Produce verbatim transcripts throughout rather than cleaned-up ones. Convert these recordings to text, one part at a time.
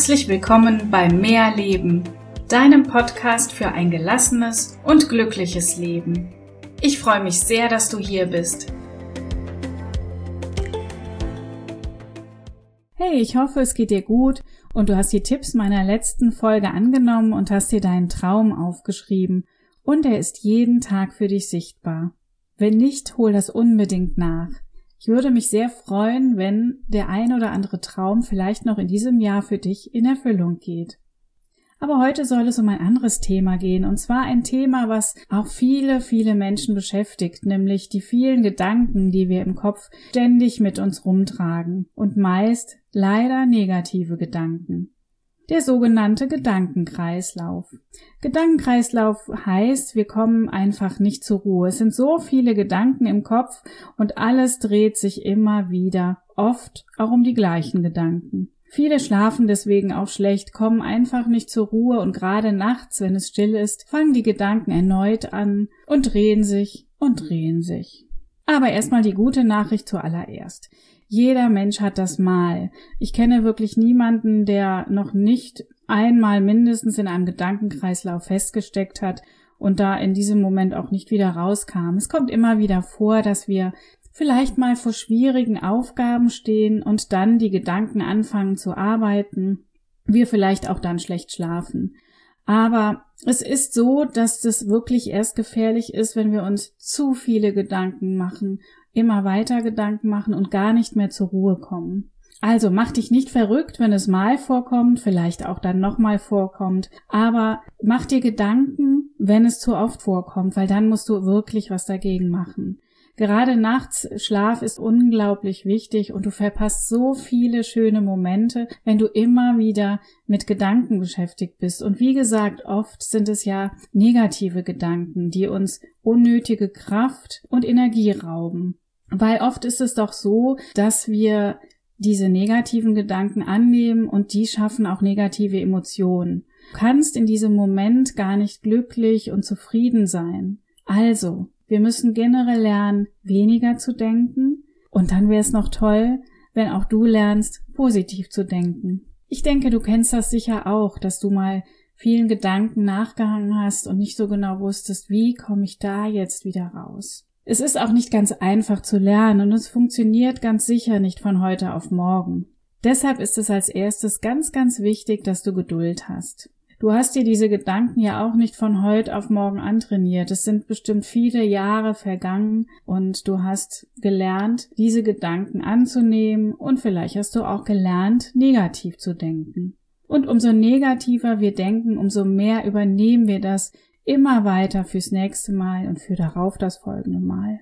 Herzlich willkommen bei Mehr Leben, deinem Podcast für ein gelassenes und glückliches Leben. Ich freue mich sehr, dass du hier bist. Hey, ich hoffe, es geht dir gut und du hast die Tipps meiner letzten Folge angenommen und hast dir deinen Traum aufgeschrieben und er ist jeden Tag für dich sichtbar. Wenn nicht, hol das unbedingt nach. Ich würde mich sehr freuen, wenn der ein oder andere Traum vielleicht noch in diesem Jahr für dich in Erfüllung geht. Aber heute soll es um ein anderes Thema gehen, und zwar ein Thema, was auch viele, viele Menschen beschäftigt, nämlich die vielen Gedanken, die wir im Kopf ständig mit uns rumtragen und meist leider negative Gedanken. Der sogenannte Gedankenkreislauf. Gedankenkreislauf heißt, wir kommen einfach nicht zur Ruhe. Es sind so viele Gedanken im Kopf und alles dreht sich immer wieder, oft auch um die gleichen Gedanken. Viele schlafen deswegen auch schlecht, kommen einfach nicht zur Ruhe und gerade nachts, wenn es still ist, fangen die Gedanken erneut an und drehen sich und drehen sich. Aber erstmal die gute Nachricht zuallererst. Jeder Mensch hat das mal. Ich kenne wirklich niemanden, der noch nicht einmal mindestens in einem Gedankenkreislauf festgesteckt hat und da in diesem Moment auch nicht wieder rauskam. Es kommt immer wieder vor, dass wir vielleicht mal vor schwierigen Aufgaben stehen und dann die Gedanken anfangen zu arbeiten, wir vielleicht auch dann schlecht schlafen. Aber es ist so, dass das wirklich erst gefährlich ist, wenn wir uns zu viele Gedanken machen, immer weiter Gedanken machen und gar nicht mehr zur Ruhe kommen. Also mach dich nicht verrückt, wenn es mal vorkommt, vielleicht auch dann nochmal vorkommt, aber mach dir Gedanken, wenn es zu oft vorkommt, weil dann musst du wirklich was dagegen machen. Gerade nachts Schlaf ist unglaublich wichtig und du verpasst so viele schöne Momente, wenn du immer wieder mit Gedanken beschäftigt bist. Und wie gesagt, oft sind es ja negative Gedanken, die uns unnötige Kraft und Energie rauben. Weil oft ist es doch so, dass wir diese negativen Gedanken annehmen und die schaffen auch negative Emotionen. Du kannst in diesem Moment gar nicht glücklich und zufrieden sein. Also, wir müssen generell lernen, weniger zu denken und dann wäre es noch toll, wenn auch du lernst, positiv zu denken. Ich denke, du kennst das sicher auch, dass du mal vielen Gedanken nachgehangen hast und nicht so genau wusstest, wie komme ich da jetzt wieder raus. Es ist auch nicht ganz einfach zu lernen und es funktioniert ganz sicher nicht von heute auf morgen. Deshalb ist es als erstes ganz, ganz wichtig, dass du Geduld hast. Du hast dir diese Gedanken ja auch nicht von heute auf morgen antrainiert. Es sind bestimmt viele Jahre vergangen und du hast gelernt, diese Gedanken anzunehmen und vielleicht hast du auch gelernt, negativ zu denken. Und umso negativer wir denken, umso mehr übernehmen wir das immer weiter fürs nächste Mal und für darauf das folgende Mal.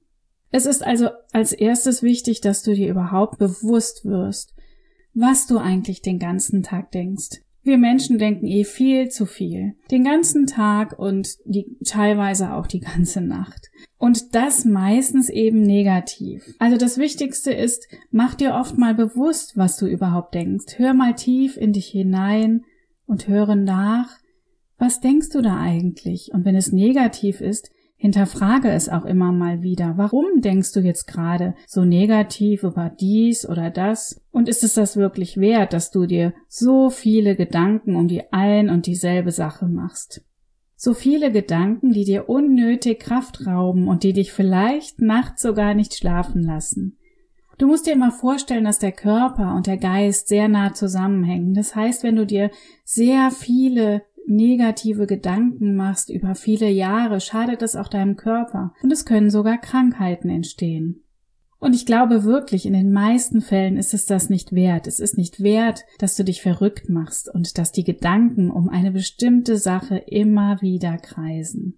Es ist also als erstes wichtig, dass du dir überhaupt bewusst wirst, was du eigentlich den ganzen Tag denkst. Wir Menschen denken eh viel zu viel. Den ganzen Tag und die, teilweise auch die ganze Nacht. Und das meistens eben negativ. Also das Wichtigste ist, mach dir oft mal bewusst, was du überhaupt denkst. Hör mal tief in dich hinein und höre nach, was denkst du da eigentlich? Und wenn es negativ ist, hinterfrage es auch immer mal wieder. Warum denkst du jetzt gerade so negativ über dies oder das? Und ist es das wirklich wert, dass du dir so viele Gedanken um die ein und dieselbe Sache machst? So viele Gedanken, die dir unnötig Kraft rauben und die dich vielleicht nachts sogar nicht schlafen lassen. Du musst dir mal vorstellen, dass der Körper und der Geist sehr nah zusammenhängen. Das heißt, wenn du dir sehr viele negative Gedanken machst über viele Jahre, schadet es auch deinem Körper und es können sogar Krankheiten entstehen. Und ich glaube wirklich, in den meisten Fällen ist es das nicht wert. Es ist nicht wert, dass du dich verrückt machst und dass die Gedanken um eine bestimmte Sache immer wieder kreisen.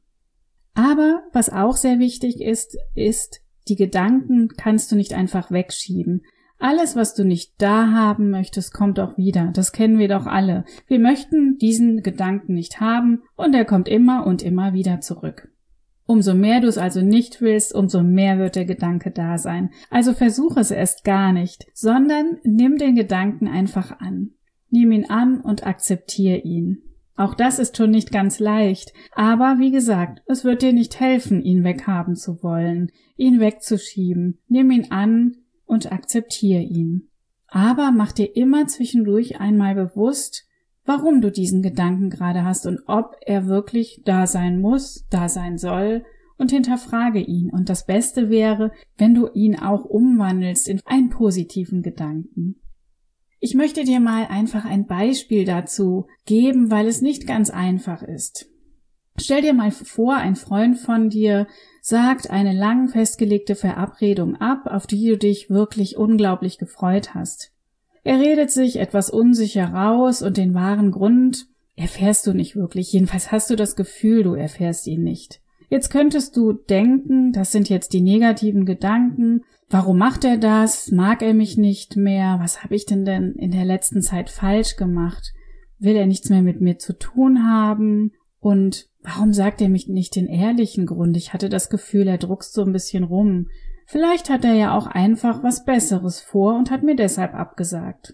Aber was auch sehr wichtig ist, ist, die Gedanken kannst du nicht einfach wegschieben. Alles, was du nicht da haben möchtest, kommt auch wieder. Das kennen wir doch alle. Wir möchten diesen Gedanken nicht haben und er kommt immer und immer wieder zurück. Umso mehr du es also nicht willst, umso mehr wird der Gedanke da sein. Also versuche es erst gar nicht, sondern nimm den Gedanken einfach an. Nimm ihn an und akzeptiere ihn. Auch das ist schon nicht ganz leicht, aber wie gesagt, es wird dir nicht helfen, ihn weghaben zu wollen, ihn wegzuschieben. Nimm ihn an und akzeptiere ihn. Aber mach dir immer zwischendurch einmal bewusst, warum du diesen Gedanken gerade hast und ob er wirklich da sein muss, da sein soll, und hinterfrage ihn. Und das Beste wäre, wenn du ihn auch umwandelst in einen positiven Gedanken. Ich möchte dir mal einfach ein Beispiel dazu geben, weil es nicht ganz einfach ist. Stell dir mal vor, ein Freund von dir sagt eine lang festgelegte Verabredung ab, auf die du dich wirklich unglaublich gefreut hast. Er redet sich etwas unsicher raus und den wahren Grund erfährst du nicht wirklich. Jedenfalls hast du das Gefühl, du erfährst ihn nicht. Jetzt könntest du denken, das sind jetzt die negativen Gedanken. Warum macht er das? Mag er mich nicht mehr? Was habe ich denn denn in der letzten Zeit falsch gemacht? Will er nichts mehr mit mir zu tun haben? Und warum sagt er mich nicht den ehrlichen Grund? Ich hatte das Gefühl, er druckst so ein bisschen rum. Vielleicht hat er ja auch einfach was Besseres vor und hat mir deshalb abgesagt.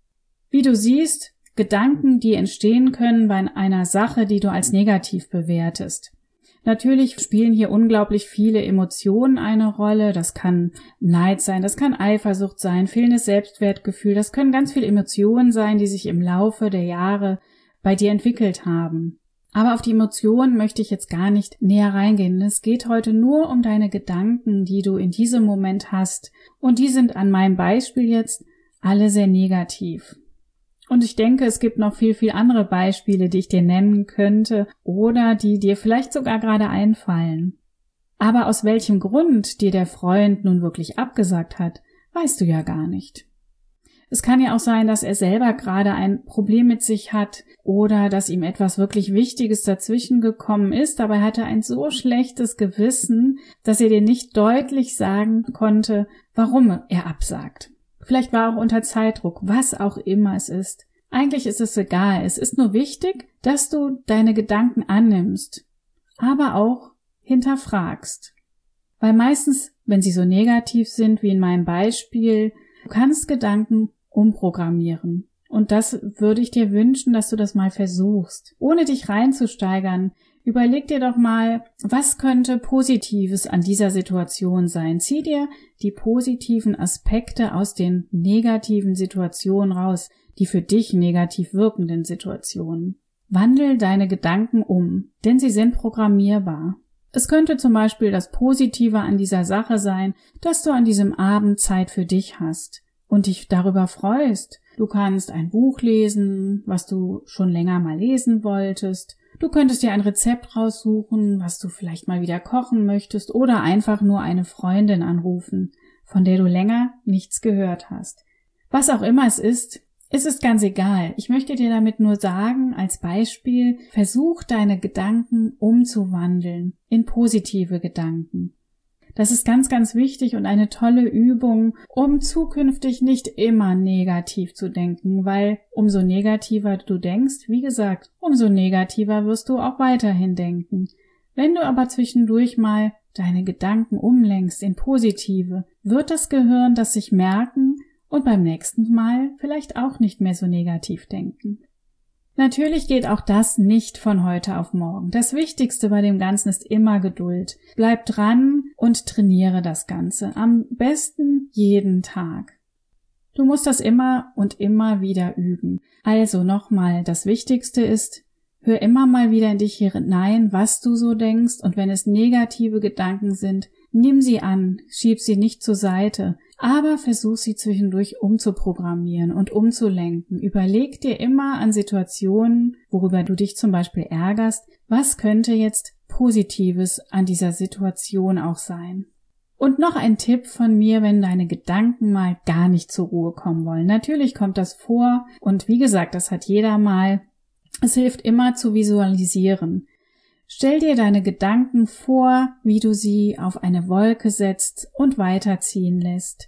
Wie du siehst, Gedanken, die entstehen können bei einer Sache, die du als negativ bewertest. Natürlich spielen hier unglaublich viele Emotionen eine Rolle. Das kann Neid sein, das kann Eifersucht sein, fehlendes Selbstwertgefühl. Das können ganz viele Emotionen sein, die sich im Laufe der Jahre bei dir entwickelt haben. Aber auf die Emotionen möchte ich jetzt gar nicht näher reingehen. Es geht heute nur um deine Gedanken, die du in diesem Moment hast. Und die sind an meinem Beispiel jetzt alle sehr negativ. Und ich denke, es gibt noch viel, viel andere Beispiele, die ich dir nennen könnte oder die dir vielleicht sogar gerade einfallen. Aber aus welchem Grund dir der Freund nun wirklich abgesagt hat, weißt du ja gar nicht. Es kann ja auch sein, dass er selber gerade ein Problem mit sich hat oder dass ihm etwas wirklich Wichtiges dazwischen gekommen ist, aber er hatte ein so schlechtes Gewissen, dass er dir nicht deutlich sagen konnte, warum er absagt. Vielleicht war er auch unter Zeitdruck, was auch immer es ist. Eigentlich ist es egal. Es ist nur wichtig, dass du deine Gedanken annimmst, aber auch hinterfragst. Weil meistens, wenn sie so negativ sind wie in meinem Beispiel, du kannst Gedanken umprogrammieren. Und das würde ich dir wünschen, dass du das mal versuchst. Ohne dich reinzusteigern, überleg dir doch mal, was könnte Positives an dieser Situation sein. Zieh dir die positiven Aspekte aus den negativen Situationen raus, die für dich negativ wirkenden Situationen. Wandel deine Gedanken um, denn sie sind programmierbar. Es könnte zum Beispiel das Positive an dieser Sache sein, dass du an diesem Abend Zeit für dich hast und dich darüber freust. Du kannst ein Buch lesen, was du schon länger mal lesen wolltest. Du könntest dir ein Rezept raussuchen, was du vielleicht mal wieder kochen möchtest oder einfach nur eine Freundin anrufen, von der du länger nichts gehört hast. Was auch immer es ist, es ist ganz egal. Ich möchte dir damit nur sagen, als Beispiel, versuch deine Gedanken umzuwandeln in positive Gedanken. Das ist ganz, ganz wichtig und eine tolle Übung, um zukünftig nicht immer negativ zu denken, weil umso negativer du denkst, wie gesagt, umso negativer wirst du auch weiterhin denken. Wenn du aber zwischendurch mal deine Gedanken umlenkst in positive, wird das Gehirn das sich merken und beim nächsten Mal vielleicht auch nicht mehr so negativ denken. Natürlich geht auch das nicht von heute auf morgen. Das Wichtigste bei dem Ganzen ist immer Geduld. Bleib dran und trainiere das Ganze. Am besten jeden Tag. Du musst das immer und immer wieder üben. Also nochmal, das Wichtigste ist, hör immer mal wieder in dich hinein, was du so denkst, und wenn es negative Gedanken sind, nimm sie an, schieb sie nicht zur Seite, aber versuch sie zwischendurch umzuprogrammieren und umzulenken. Überleg dir immer an Situationen, worüber du dich zum Beispiel ärgerst, was könnte jetzt Positives an dieser Situation auch sein. Und noch ein Tipp von mir, wenn deine Gedanken mal gar nicht zur Ruhe kommen wollen. Natürlich kommt das vor und wie gesagt, das hat jeder mal. Es hilft immer zu visualisieren. Stell dir deine Gedanken vor, wie du sie auf eine Wolke setzt und weiterziehen lässt.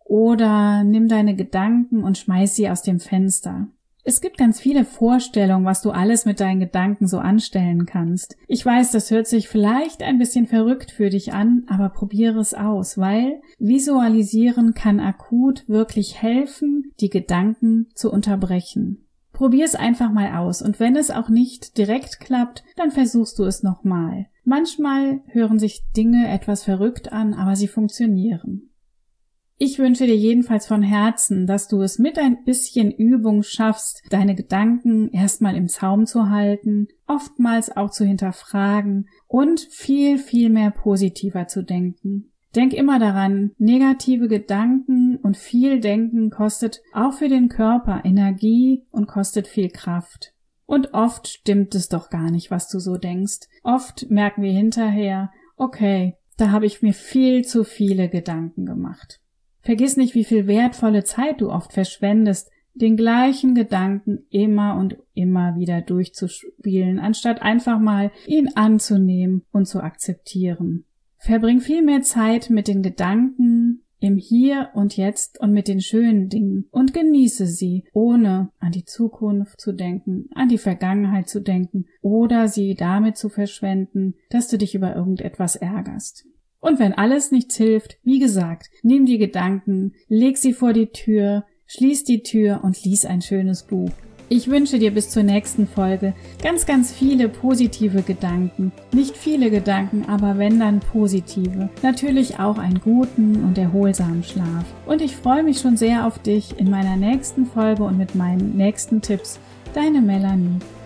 Oder nimm deine Gedanken und schmeiß sie aus dem Fenster. Es gibt ganz viele Vorstellungen, was du alles mit deinen Gedanken so anstellen kannst. Ich weiß, das hört sich vielleicht ein bisschen verrückt für dich an, aber probiere es aus, weil Visualisieren kann akut wirklich helfen, die Gedanken zu unterbrechen. Probier es einfach mal aus und wenn es auch nicht direkt klappt, dann versuchst du es nochmal. Manchmal hören sich Dinge etwas verrückt an, aber sie funktionieren. Ich wünsche dir jedenfalls von Herzen, dass du es mit ein bisschen Übung schaffst, deine Gedanken erstmal im Zaum zu halten, oftmals auch zu hinterfragen und viel, viel mehr positiver zu denken. Denk immer daran, negative Gedanken und viel Denken kostet auch für den Körper Energie und kostet viel Kraft. Und oft stimmt es doch gar nicht, was du so denkst. Oft merken wir hinterher, okay, da habe ich mir viel zu viele Gedanken gemacht. Vergiss nicht, wie viel wertvolle Zeit du oft verschwendest, den gleichen Gedanken immer und immer wieder durchzuspielen, anstatt einfach mal ihn anzunehmen und zu akzeptieren. Verbring viel mehr Zeit mit den Gedanken im Hier und Jetzt und mit den schönen Dingen und genieße sie, ohne an die Zukunft zu denken, an die Vergangenheit zu denken oder sie damit zu verschwenden, dass du dich über irgendetwas ärgerst. Und wenn alles nichts hilft, wie gesagt, nimm die Gedanken, leg sie vor die Tür, schließ die Tür und lies ein schönes Buch. Ich wünsche dir bis zur nächsten Folge ganz, ganz viele positive Gedanken. Nicht viele Gedanken, aber wenn dann positive. Natürlich auch einen guten und erholsamen Schlaf. Und ich freue mich schon sehr auf dich in meiner nächsten Folge und mit meinen nächsten Tipps. Deine Melanie.